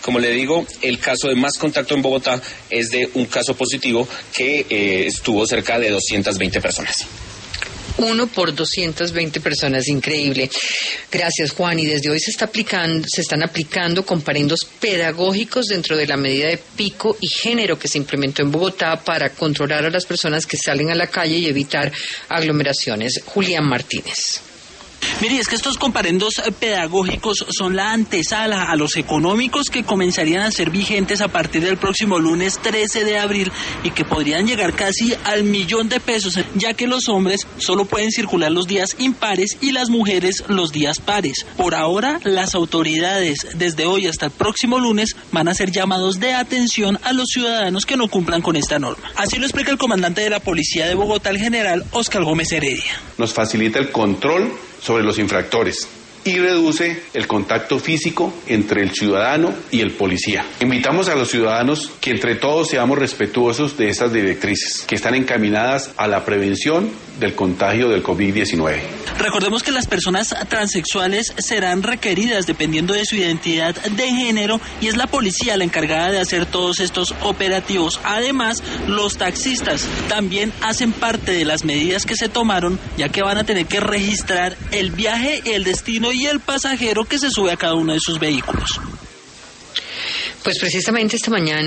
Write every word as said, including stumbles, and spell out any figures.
Como le digo, el caso de más contacto en Bogotá es de un caso positivo que eh, estuvo cerca de doscientas veinte personas. Uno por doscientas veinte personas, increíble. Gracias, Juan. Y desde hoy se está aplicando, se están aplicando comparendos pedagógicos dentro de la medida de pico y género que se implementó en Bogotá para controlar a las personas que salen a la calle y evitar aglomeraciones. Julián Martínez. Mire, es que estos comparendos pedagógicos son la antesala a los económicos que comenzarían a ser vigentes a partir del próximo lunes trece de abril y que podrían llegar casi al millón de pesos, ya que los hombres solo pueden circular los días impares y las mujeres los días pares. Por ahora, las autoridades desde hoy hasta el próximo lunes van a hacer llamados de atención a los ciudadanos que no cumplan con esta norma. Así lo explica el comandante de la Policía de Bogotá, el general Óscar Gómez Heredia. Nos facilita el control sobre los infractores y reduce el contacto físico entre el ciudadano y el policía. Invitamos a los ciudadanos que entre todos seamos respetuosos de estas directrices que están encaminadas a la prevención del contagio del COVID diecinueve. Recordemos que las personas transexuales serán requeridas dependiendo de su identidad de género y es la policía la encargada de hacer todos estos operativos. Además, los taxistas también hacen parte de las medidas que se tomaron, ya que van a tener que registrar el viaje, el destino y el pasajero que se sube a cada uno de sus vehículos. Pues precisamente esta mañana